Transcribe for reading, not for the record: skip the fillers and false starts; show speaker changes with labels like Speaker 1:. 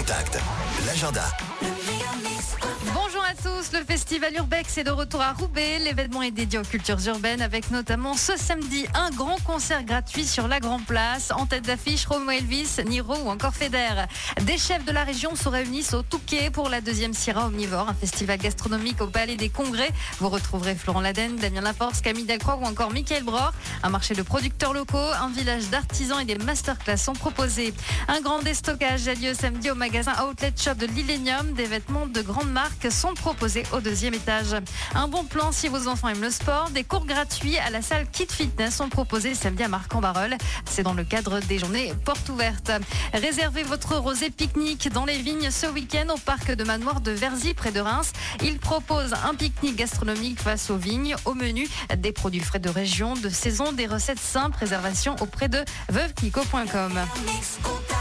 Speaker 1: Contact, l'agenda.
Speaker 2: Bonjour à tous, le festival Urbex est de retour à Roubaix. L'événement est dédié aux cultures urbaines avec notamment ce samedi un grand concert gratuit sur la Grand Place. En tête d'affiche, Romo Elvis, Niro ou encore Feder. Des chefs de la région se réunissent au Touquet pour la deuxième Syrah Omnivore, un festival gastronomique au Palais des Congrès. Vous retrouverez Florent Laden, Damien Laforce, Camille Delcroix ou encore Mickaël Bror. Un marché de producteurs locaux, un village d'artisans et des masterclass sont proposés. Un grand déstockage a lieu samedi au magasin Outlet Shop de l'Illénium. Des vêtements de grandes marques sont proposés au deuxième étage. Un bon plan si vos enfants aiment le sport. Des cours gratuits à la salle Kid Fitness sont proposés samedi à Marc-en-Barœul. C'est dans le cadre des journées portes ouvertes. Réservez votre rosé pique-nique dans les vignes ce week-end au parc de Manoir de Verzy près de Reims. Il propose un pique-nique gastronomique face aux vignes. Au menu, des produits frais de région, de saison, des recettes simples. Réservation auprès de veuvekiko.com.